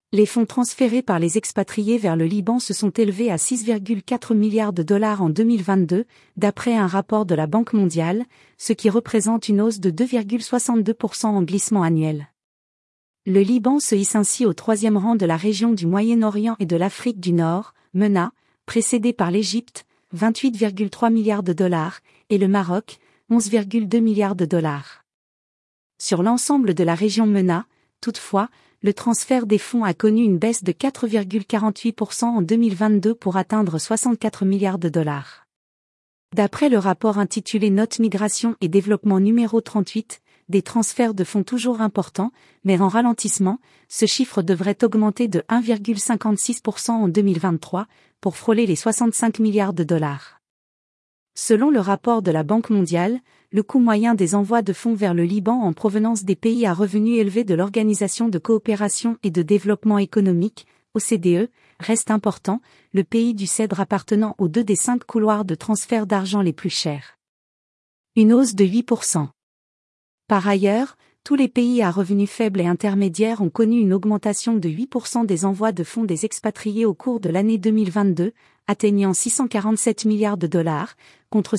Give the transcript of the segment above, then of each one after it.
Les fonds transférés par les expatriés vers le Liban se sont élevés à 6,4 milliards de dollars en 2022, d'après un rapport de la Banque mondiale, ce qui représente une hausse de 2,62% en glissement annuel. Le Liban se hisse ainsi au troisième rang de la région du Moyen-Orient et de l'Afrique du Nord, MENA, précédé par l'Égypte, 28,3 milliards de dollars, et le Maroc, 11,2 milliards de dollars. Sur l'ensemble de la région MENA, toutefois, le transfert des fonds a connu une baisse de 4,48% en 2022 pour atteindre 64 milliards de dollars. D'après le rapport intitulé Notes Migration et Développement numéro 38, des transferts de fonds toujours importants, mais en ralentissement, ce chiffre devrait augmenter de 1,56% en 2023, pour frôler les 65 milliards de dollars. Selon le rapport de la Banque mondiale, le coût moyen des envois de fonds vers le Liban en provenance des pays à revenus élevés de l'Organisation de coopération et de développement économique, OCDE, reste important, le pays du Cèdre appartenant aux 2 des 5 couloirs de transfert d'argent les plus chers. Une hausse de 8%. Par ailleurs, tous les pays à revenus faibles et intermédiaires ont connu une augmentation de 8% des envois de fonds des expatriés au cours de l'année 2022, atteignant 647 milliards de dollars, contre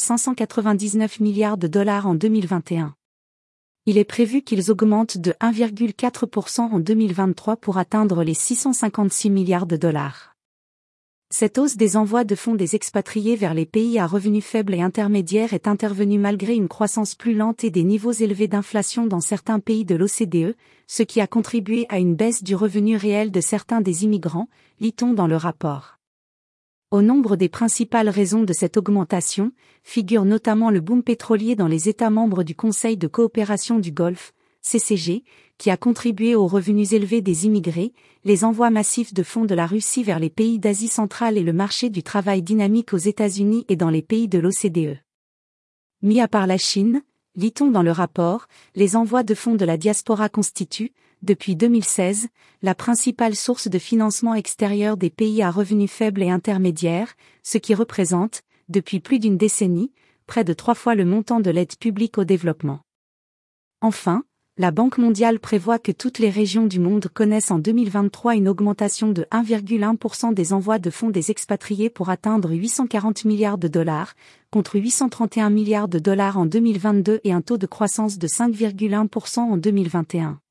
599 milliards de dollars en 2021. Il est prévu qu'ils augmentent de 1,4% en 2023 pour atteindre les 656 milliards de dollars. Cette hausse des envois de fonds des expatriés vers les pays à revenus faibles et intermédiaires est intervenue malgré une croissance plus lente et des niveaux élevés d'inflation dans certains pays de l'OCDE, ce qui a contribué à une baisse du revenu réel de certains des immigrants, lit-on dans le rapport. Au nombre des principales raisons de cette augmentation, figure notamment le boom pétrolier dans les États membres du Conseil de coopération du Golfe, CCG, qui a contribué aux revenus élevés des immigrés, les envois massifs de fonds de la Russie vers les pays d'Asie centrale et le marché du travail dynamique aux États-Unis et dans les pays de l'OCDE. Mis à part la Chine, lit-on dans le rapport, les envois de fonds de la diaspora constituent, depuis 2016, la principale source de financement extérieur des pays à revenus faibles et intermédiaires, ce qui représente, depuis plus d'une décennie, près de 3 fois le montant de l'aide publique au développement. Enfin, la Banque mondiale prévoit que toutes les régions du monde connaissent en 2023 une augmentation de 1,1% des envois de fonds des expatriés pour atteindre 840 milliards de dollars, contre 831 milliards de dollars en 2022 et un taux de croissance de 5,1% en 2021.